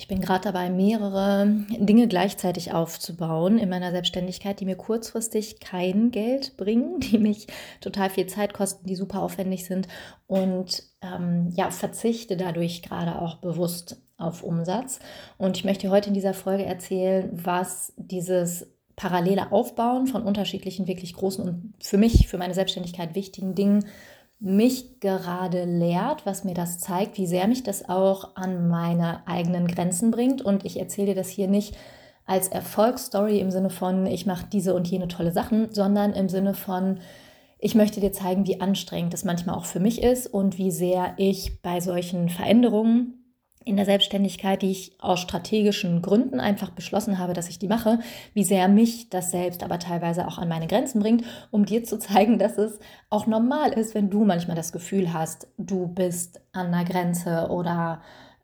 Ich bin gerade dabei, mehrere Dinge gleichzeitig aufzubauen in meiner Selbstständigkeit, die mir kurzfristig kein Geld bringen, die mich total viel Zeit kosten, die super aufwendig sind und ja, verzichte dadurch gerade auch bewusst auf Umsatz. Und ich möchte heute in dieser Folge erzählen, was dieses parallele Aufbauen von unterschiedlichen, wirklich großen und für mich, für meine Selbstständigkeit wichtigen Dingen mich gerade lehrt, was mir das zeigt, wie sehr mich das auch an meine eigenen Grenzen bringt. Und ich erzähle dir das hier nicht als Erfolgsstory im Sinne von, ich mache diese und jene tolle Sachen, sondern im Sinne von, ich möchte dir zeigen, wie anstrengend es manchmal auch für mich ist und wie sehr ich bei solchen Veränderungen in der Selbstständigkeit, die ich aus strategischen Gründen einfach beschlossen habe, dass ich die mache, wie sehr mich das selbst aber teilweise auch an meine Grenzen bringt, um dir zu zeigen, dass es auch normal ist, wenn du manchmal das Gefühl hast, du bist an der Grenze oder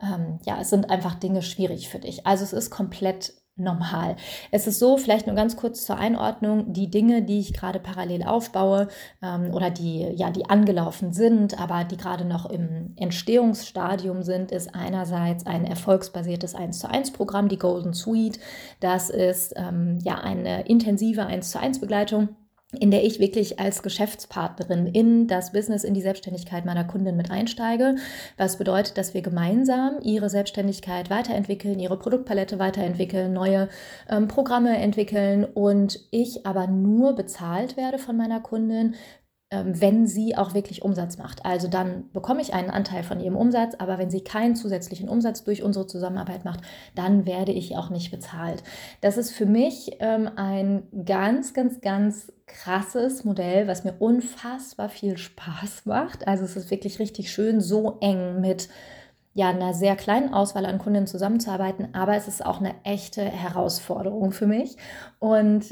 ja, es sind einfach Dinge schwierig für dich. Also es ist komplett normal. Es ist so, vielleicht nur ganz kurz zur Einordnung, die Dinge, die ich gerade parallel aufbaue oder die angelaufen sind, aber die gerade noch im Entstehungsstadium sind, ist einerseits ein erfolgsbasiertes 1:1 Programm, die Golden Suite. Das ist eine intensive 1:1 Begleitung, in der ich wirklich als Geschäftspartnerin in das Business, in die Selbstständigkeit meiner Kundin mit einsteige. Was bedeutet, dass wir gemeinsam ihre Selbstständigkeit weiterentwickeln, ihre Produktpalette weiterentwickeln, neue Programme entwickeln und ich aber nur bezahlt werde von meiner Kundin, wenn sie auch wirklich Umsatz macht. Also dann bekomme ich einen Anteil von ihrem Umsatz, aber wenn sie keinen zusätzlichen Umsatz durch unsere Zusammenarbeit macht, dann werde ich auch nicht bezahlt. Das ist für mich ein ganz, ganz, ganz krasses Modell, was mir unfassbar viel Spaß macht. Also es ist wirklich richtig schön, so eng mit einer sehr kleinen Auswahl an Kunden zusammenzuarbeiten, aber es ist auch eine echte Herausforderung für mich und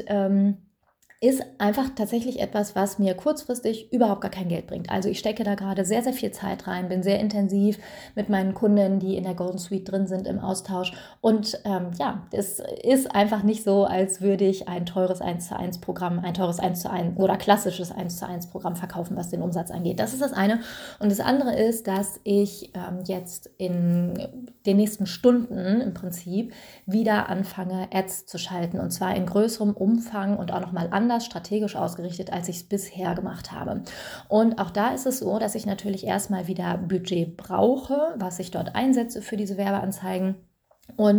ist einfach tatsächlich etwas, was mir kurzfristig überhaupt gar kein Geld bringt. Also ich stecke da gerade sehr, sehr viel Zeit rein, bin sehr intensiv mit meinen Kunden, die in der Golden Suite drin sind, im Austausch. Und es ist einfach nicht so, als würde ich ein teures 1:1 Programm, ein teures 1:1 oder klassisches 1:1 Programm verkaufen, was den Umsatz angeht. Das ist das eine. Und das andere ist, dass ich jetzt in den nächsten Stunden im Prinzip wieder anfange, Ads zu schalten. Und zwar in größerem Umfang und auch nochmal anders strategisch ausgerichtet, als ich es bisher gemacht habe. Und auch da ist es so, dass ich natürlich erstmal wieder Budget brauche, was ich dort einsetze für diese Werbeanzeigen. Und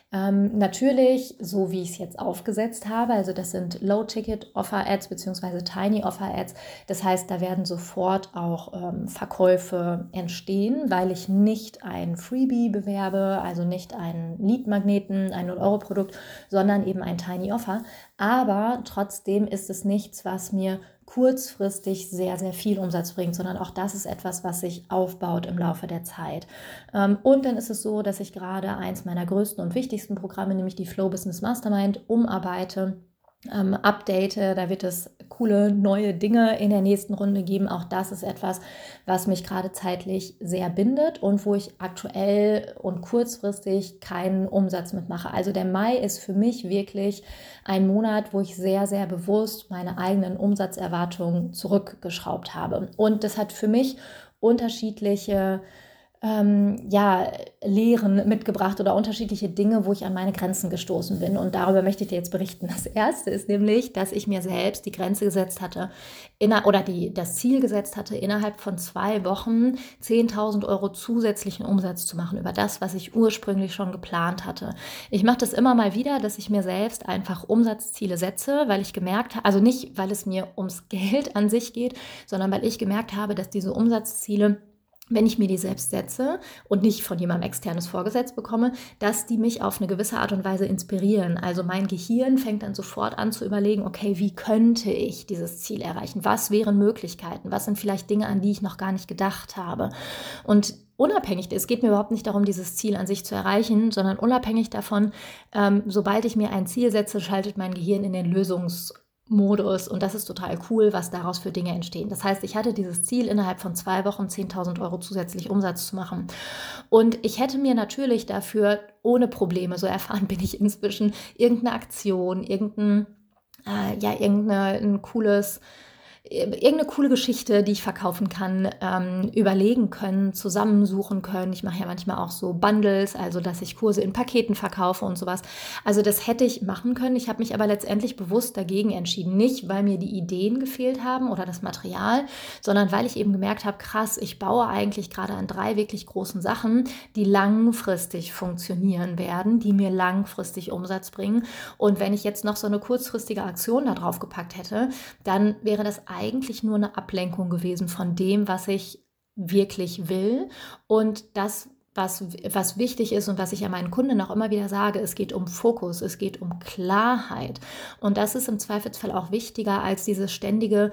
natürlich, so wie ich es jetzt aufgesetzt habe, also das sind Low-Ticket-Offer-Ads bzw. Tiny-Offer-Ads. Das heißt, da werden sofort auch Verkäufe entstehen, weil ich nicht ein Freebie bewerbe, also nicht einen Lead-Magneten, ein 0-Euro-Produkt, sondern eben ein Tiny-Offer. Aber trotzdem ist es nichts, was mir kurzfristig sehr, sehr viel Umsatz bringt, sondern auch das ist etwas, was sich aufbaut im Laufe der Zeit. Und dann ist es so, dass ich gerade eins meiner größten und wichtigsten Programme, nämlich die Flow Business Mastermind, umarbeite, update. Da wird es coole neue Dinge in der nächsten Runde geben. Auch das ist etwas, was mich gerade zeitlich sehr bindet und wo ich aktuell und kurzfristig keinen Umsatz mitmache. Also der Mai ist für mich wirklich ein Monat, wo ich sehr, sehr bewusst meine eigenen Umsatzerwartungen zurückgeschraubt habe. Und das hat für mich unterschiedliche Lehren mitgebracht oder unterschiedliche Dinge, wo ich an meine Grenzen gestoßen bin. Und darüber möchte ich dir jetzt berichten. Das erste ist nämlich, dass ich mir selbst die Grenze gesetzt hatte, das Ziel gesetzt hatte, innerhalb von 2 Wochen 10.000 Euro zusätzlichen Umsatz zu machen über das, was ich ursprünglich schon geplant hatte. Ich mache das immer mal wieder, dass ich mir selbst einfach Umsatzziele setze, weil ich gemerkt habe, also nicht, weil es mir ums Geld an sich geht, sondern weil ich gemerkt habe, dass diese Umsatzziele, wenn ich mir die selbst setze und nicht von jemandem externes vorgesetzt bekomme, dass die mich auf eine gewisse Art und Weise inspirieren. Also mein Gehirn fängt dann sofort an zu überlegen, okay, wie könnte ich dieses Ziel erreichen? Was wären Möglichkeiten? Was sind vielleicht Dinge, an die ich noch gar nicht gedacht habe? Und unabhängig, es geht mir überhaupt nicht darum, dieses Ziel an sich zu erreichen, sondern unabhängig davon, sobald ich mir ein Ziel setze, schaltet mein Gehirn in den Lösungsmodus und das ist total cool, was daraus für Dinge entstehen. Das heißt, ich hatte dieses Ziel, innerhalb von 2 Wochen 10.000 Euro zusätzlich Umsatz zu machen. Und ich hätte mir natürlich dafür ohne Probleme, so erfahren bin ich inzwischen, irgendeine Aktion, irgendein cooles irgendeine coole Geschichte, die ich verkaufen kann, überlegen können, zusammensuchen können. Ich mache ja manchmal auch so Bundles, also dass ich Kurse in Paketen verkaufe und sowas. Also das hätte ich machen können. Ich habe mich aber letztendlich bewusst dagegen entschieden. Nicht, weil mir die Ideen gefehlt haben oder das Material, sondern weil ich eben gemerkt habe, krass, ich baue eigentlich gerade an 3 wirklich großen Sachen, die langfristig funktionieren werden, die mir langfristig Umsatz bringen. Und wenn ich jetzt noch so eine kurzfristige Aktion da drauf gepackt hätte, dann wäre das eigentlich nur eine Ablenkung gewesen von dem, was ich wirklich will. Und das, was wichtig ist und was ich ja meinen Kunden auch immer wieder sage, es geht um Fokus, es geht um Klarheit. Und das ist im Zweifelsfall auch wichtiger als dieses ständige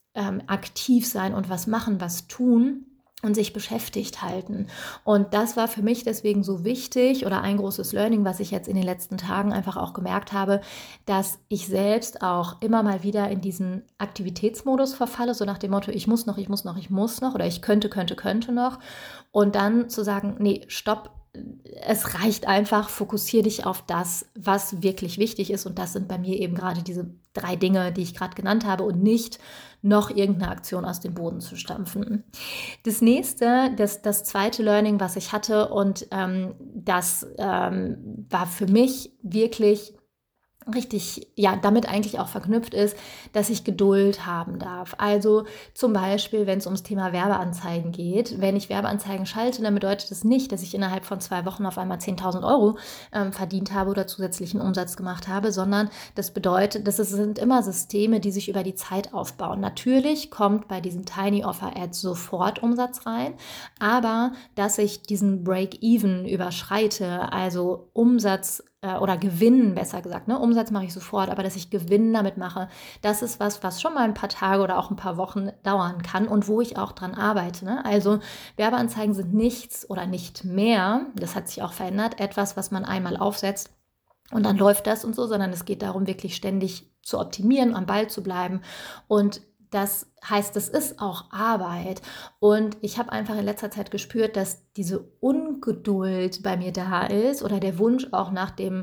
aktiv sein und was machen, was tun und sich beschäftigt halten. Und das war für mich deswegen so wichtig oder ein großes Learning, was ich jetzt in den letzten Tagen einfach auch gemerkt habe, dass ich selbst auch immer mal wieder in diesen Aktivitätsmodus verfalle, so nach dem Motto, ich muss noch, ich muss noch, ich muss noch oder ich könnte noch. Und dann zu sagen, nee, stopp, es reicht einfach, fokussiere dich auf das, was wirklich wichtig ist. Und das sind bei mir eben gerade diese 3 Dinge, die ich gerade genannt habe und nicht noch irgendeine Aktion aus dem Boden zu stampfen. Das nächste, das zweite Learning, was ich hatte und das war für mich wirklich richtig, ja, damit eigentlich auch verknüpft ist, dass ich Geduld haben darf. Also zum Beispiel, wenn es ums Thema Werbeanzeigen geht. Wenn ich Werbeanzeigen schalte, dann bedeutet das nicht, dass ich innerhalb von 2 Wochen auf einmal 10.000 Euro verdient habe oder zusätzlichen Umsatz gemacht habe, sondern das bedeutet, sind immer Systeme, die sich über die Zeit aufbauen. Natürlich kommt bei diesen Tiny Offer Ads sofort Umsatz rein, aber dass ich diesen Break-Even überschreite, also Umsatz oder Gewinn, besser gesagt, ne? Umsatz mache ich sofort, aber dass ich Gewinn damit mache, das ist was schon mal ein paar Tage oder auch ein paar Wochen dauern kann und wo ich auch dran arbeite. Ne? Also Werbeanzeigen sind nichts oder nicht mehr, das hat sich auch verändert, etwas, was man einmal aufsetzt und dann läuft das und so, sondern es geht darum, wirklich ständig zu optimieren, am Ball zu bleiben und das heißt, es ist auch Arbeit. Und ich habe einfach in letzter Zeit gespürt, dass diese Ungeduld bei mir da ist oder der Wunsch auch nach dem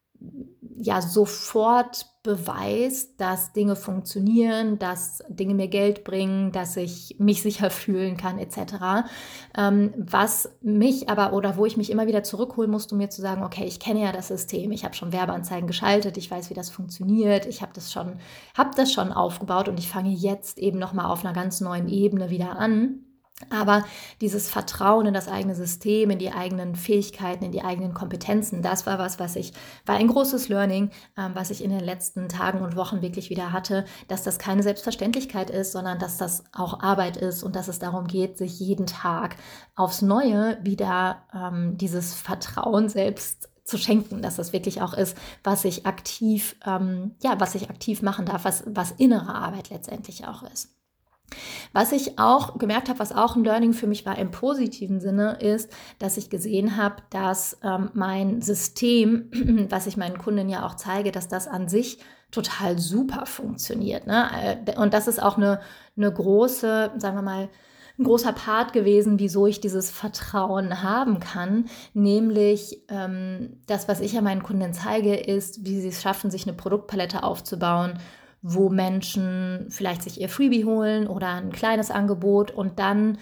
ja sofort Beweis, dass Dinge funktionieren, dass Dinge mir Geld bringen, dass ich mich sicher fühlen kann, etc. Was mich aber oder wo ich mich immer wieder zurückholen musste, um mir zu sagen, okay, ich kenne ja das System, ich habe schon Werbeanzeigen geschaltet, ich weiß, wie das funktioniert, ich habe das schon aufgebaut und ich fange jetzt eben nochmal auf einer ganz neuen Ebene wieder an. Aber dieses Vertrauen in das eigene System, in die eigenen Fähigkeiten, in die eigenen Kompetenzen, das war war ein großes Learning, was ich in den letzten Tagen und Wochen wirklich wieder hatte, dass das keine Selbstverständlichkeit ist, sondern dass das auch Arbeit ist und dass es darum geht, sich jeden Tag aufs Neue wieder dieses Vertrauen selbst zu schenken, dass das wirklich auch ist, was ich aktiv machen darf, was innere Arbeit letztendlich auch ist. Was ich auch gemerkt habe, was auch ein Learning für mich war im positiven Sinne, ist, dass ich gesehen habe, dass mein System, was ich meinen Kunden ja auch zeige, dass das an sich total super funktioniert. Ne? Und das ist auch eine große, sagen wir mal, ein großer Part gewesen, wieso ich dieses Vertrauen haben kann, nämlich das, was ich ja meinen Kunden zeige, ist, wie sie es schaffen, sich eine Produktpalette aufzubauen, wo Menschen vielleicht sich ihr Freebie holen oder ein kleines Angebot und dann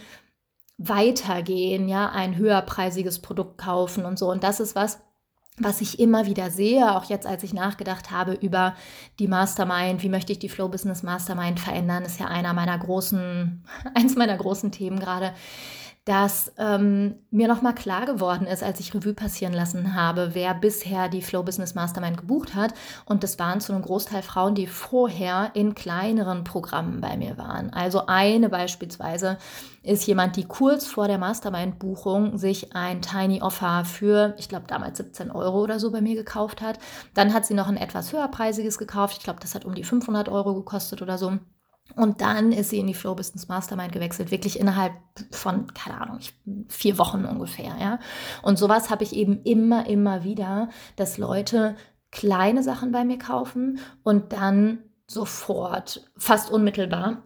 weitergehen, ja, ein höherpreisiges Produkt kaufen und so. Und das ist was ich immer wieder sehe, auch jetzt, als ich nachgedacht habe über die Mastermind, wie möchte ich die Flow Business Mastermind verändern, ist ja eins meiner großen Themen gerade, dass mir nochmal klar geworden ist, als ich Revue passieren lassen habe, wer bisher die Flow Business Mastermind gebucht hat. Und das waren zu einem Großteil Frauen, die vorher in kleineren Programmen bei mir waren. Also eine beispielsweise ist jemand, die kurz vor der Mastermind-Buchung sich ein Tiny Offer für, ich glaube damals 17 Euro oder so bei mir gekauft hat. Dann hat sie noch ein etwas höherpreisiges gekauft. Ich glaube, das hat um die 500 Euro gekostet oder so. Und dann ist sie in die Flow Business Mastermind gewechselt, wirklich innerhalb von, keine Ahnung, 4 Wochen ungefähr, ja. Und sowas habe ich eben immer wieder, dass Leute kleine Sachen bei mir kaufen und dann sofort, fast unmittelbar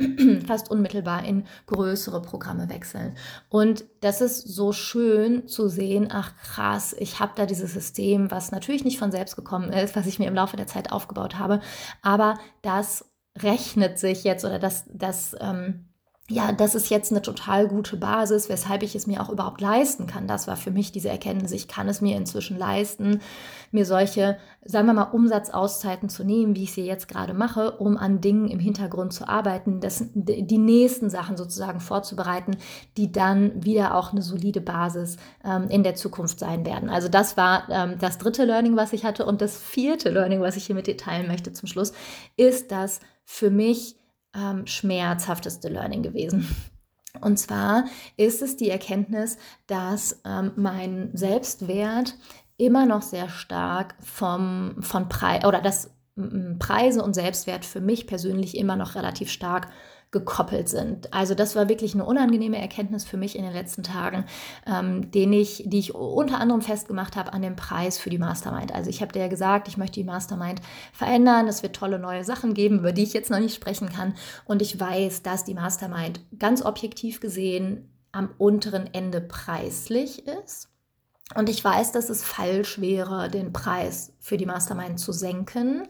in größere Programme wechseln. Und das ist so schön zu sehen, ach krass, ich habe da dieses System, was natürlich nicht von selbst gekommen ist, was ich mir im Laufe der Zeit aufgebaut habe, aber das rechnet sich jetzt oder das ist jetzt eine total gute Basis, weshalb ich es mir auch überhaupt leisten kann. Das war für mich diese Erkenntnis. Ich kann es mir inzwischen leisten, mir solche, sagen wir mal, Umsatzauszeiten zu nehmen, wie ich sie jetzt gerade mache, um an Dingen im Hintergrund zu arbeiten, die nächsten Sachen sozusagen vorzubereiten, die dann wieder auch eine solide Basis in der Zukunft sein werden. Also das war das dritte Learning, was ich hatte. Und das vierte Learning, was ich hier mit dir teilen möchte zum Schluss, ist, dass für mich schmerzhafteste Learning gewesen. Und zwar ist es die Erkenntnis, dass mein Selbstwert immer noch sehr stark von Preis oder dass Preise und Selbstwert für mich persönlich immer noch relativ stark gekoppelt sind. Also das war wirklich eine unangenehme Erkenntnis für mich in den letzten Tagen, die ich unter anderem festgemacht habe an dem Preis für die Mastermind. Also ich habe dir ja gesagt, ich möchte die Mastermind verändern, es wird tolle neue Sachen geben, über die ich jetzt noch nicht sprechen kann. Und ich weiß, dass die Mastermind ganz objektiv gesehen am unteren Ende preislich ist. Und ich weiß, dass es falsch wäre, den Preis für die Mastermind zu senken.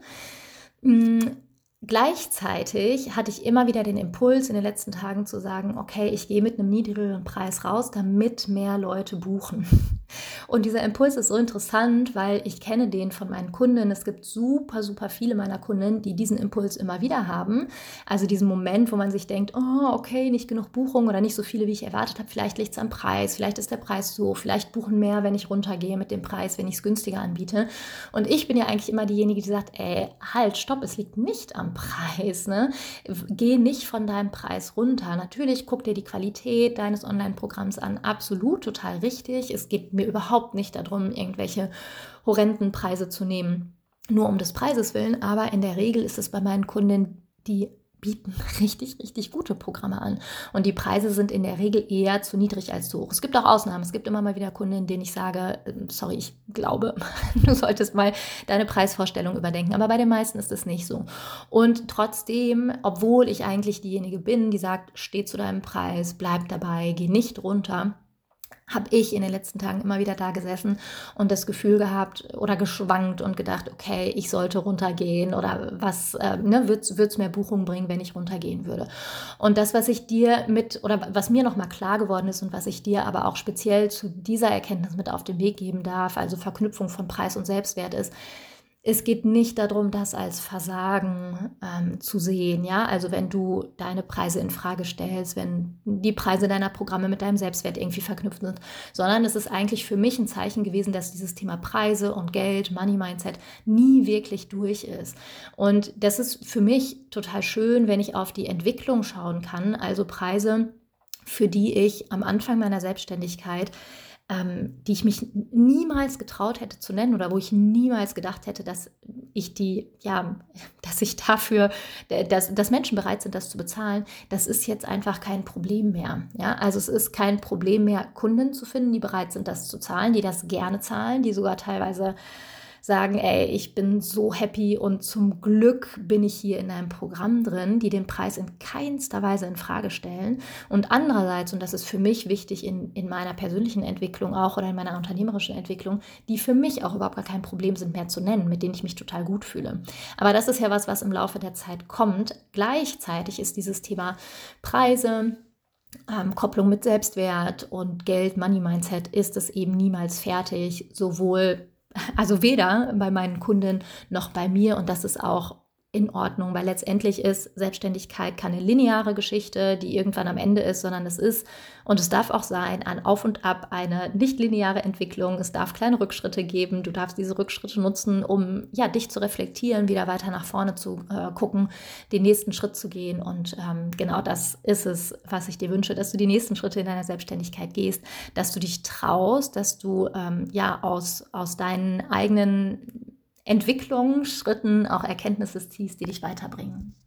Gleichzeitig hatte ich immer wieder den Impuls in den letzten Tagen zu sagen, okay, ich gehe mit einem niedrigeren Preis raus, damit mehr Leute buchen. Und dieser Impuls ist so interessant, weil ich kenne den von meinen Kunden. Es gibt super, super viele meiner Kunden, die diesen Impuls immer wieder haben. Also diesen Moment, wo man sich denkt, oh, okay, nicht genug Buchungen oder nicht so viele, wie ich erwartet habe. Vielleicht liegt es am Preis, vielleicht ist der Preis so, vielleicht buchen mehr, wenn ich runtergehe mit dem Preis, wenn ich es günstiger anbiete. Und ich bin ja eigentlich immer diejenige, die sagt, halt, stopp, es liegt nicht am Preis. Ne? Geh nicht von deinem Preis runter. Natürlich guck dir die Qualität deines Online-Programms an. Absolut, total richtig. Es geht mir überhaupt nicht darum, irgendwelche horrenden Preise zu nehmen, nur um des Preises willen. Aber in der Regel ist es bei meinen Kunden, die bieten richtig, richtig gute Programme an. Und die Preise sind in der Regel eher zu niedrig als zu hoch. Es gibt auch Ausnahmen. Es gibt immer mal wieder Kunden, denen ich sage, sorry, ich glaube, du solltest mal deine Preisvorstellung überdenken. Aber bei den meisten ist es nicht so. Und trotzdem, obwohl ich eigentlich diejenige bin, die sagt, steh zu deinem Preis, bleib dabei, geh nicht runter, habe ich in den letzten Tagen immer wieder da gesessen und das Gefühl gehabt oder geschwankt und gedacht, okay, ich sollte runtergehen oder was wird's mehr Buchungen bringen, wenn ich runtergehen würde. Und das, was ich dir was mir nochmal klar geworden ist und was ich dir aber auch speziell zu dieser Erkenntnis mit auf den Weg geben darf, also Verknüpfung von Preis und Selbstwert ist, es geht nicht darum, das als Versagen zu sehen, ja. Also wenn du deine Preise in Frage stellst, wenn die Preise deiner Programme mit deinem Selbstwert irgendwie verknüpft sind, sondern es ist eigentlich für mich ein Zeichen gewesen, dass dieses Thema Preise und Geld, Money Mindset nie wirklich durch ist. Und das ist für mich total schön, wenn ich auf die Entwicklung schauen kann, also Preise, für die ich am Anfang meiner Selbstständigkeit die ich mich niemals getraut hätte zu nennen oder wo ich niemals gedacht hätte, dass dass Menschen bereit sind, das zu bezahlen, das ist jetzt einfach kein Problem mehr. Ja? Also es ist kein Problem mehr, Kunden zu finden, die bereit sind, das zu zahlen, die das gerne zahlen, die sogar teilweise sagen, ich bin so happy und zum Glück bin ich hier in einem Programm drin, die den Preis in keinster Weise in Frage stellen. Und andererseits, und das ist für mich wichtig in meiner persönlichen Entwicklung auch oder in meiner unternehmerischen Entwicklung, die für mich auch überhaupt gar kein Problem sind mehr zu nennen, mit denen ich mich total gut fühle. Aber das ist ja was im Laufe der Zeit kommt. Gleichzeitig ist dieses Thema Preise, Kopplung mit Selbstwert und Geld, Money Mindset, ist es eben niemals fertig, also weder bei meinen Kunden noch bei mir, und das ist auch in Ordnung, weil letztendlich ist Selbstständigkeit keine lineare Geschichte, die irgendwann am Ende ist, sondern es ist, und es darf auch sein, ein Auf und Ab, eine nicht lineare Entwicklung. Es darf kleine Rückschritte geben. Du darfst diese Rückschritte nutzen, um dich zu reflektieren, wieder weiter nach vorne zu gucken, den nächsten Schritt zu gehen. Und genau das ist es, was ich dir wünsche, dass du die nächsten Schritte in deiner Selbstständigkeit gehst, dass du dich traust, dass du aus deinen eigenen Entwicklungsschritten auch Erkenntnisse ziehst, die dich weiterbringen.